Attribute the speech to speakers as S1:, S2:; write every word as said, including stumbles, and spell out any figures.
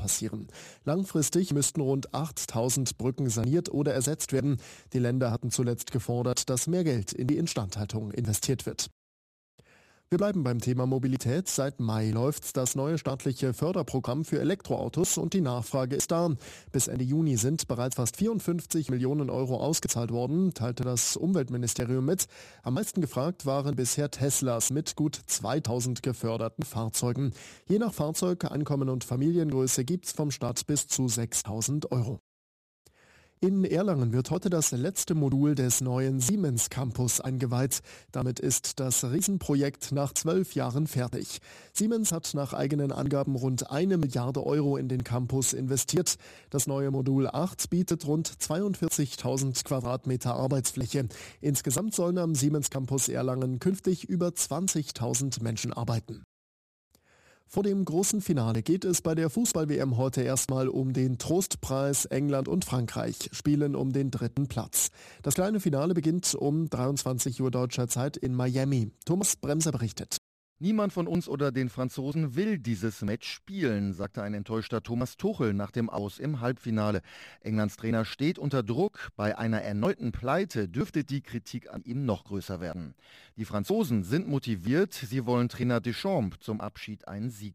S1: passieren. Langfristig müssten rund achttausend Brücken saniert oder ersetzt werden. Die Länder hatten zuletzt gefordert, dass mehr Geld in die Instandhaltung investiert wird. Wir bleiben beim Thema Mobilität. Seit Mai läuft das neue staatliche Förderprogramm für Elektroautos und die Nachfrage ist da. Bis Ende Juni sind bereits fast vierundfünfzig Millionen Euro ausgezahlt worden, teilte das Umweltministerium mit. Am meisten gefragt waren bisher Teslas mit gut zweitausend geförderten Fahrzeugen. Je nach Fahrzeug, Einkommen und Familiengröße gibt's vom Staat bis zu sechstausend Euro. In Erlangen wird heute das letzte Modul des neuen Siemens Campus eingeweiht. Damit ist das Riesenprojekt nach zwölf Jahren fertig. Siemens hat nach eigenen Angaben rund eine Milliarde Euro in den Campus investiert. Das neue Modul acht bietet rund zweiundvierzigtausend Quadratmeter Arbeitsfläche. Insgesamt sollen am Siemens Campus Erlangen künftig über zwanzigtausend Menschen arbeiten. Vor dem großen Finale geht es bei der Fußball-W M heute erstmal um den Trostpreis. England und Frankreich spielen um den dritten Platz. Das kleine Finale beginnt um dreiundzwanzig Uhr deutscher Zeit in Miami. Thomas Bremser berichtet.
S2: Niemand von uns oder den Franzosen will dieses Match spielen, sagte ein enttäuschter Thomas Tuchel nach dem Aus im Halbfinale. Englands Trainer steht unter Druck. Bei einer erneuten Pleite dürfte die Kritik an ihm noch größer werden. Die Franzosen sind motiviert. Sie wollen Trainer Deschamps zum Abschied einen Sieg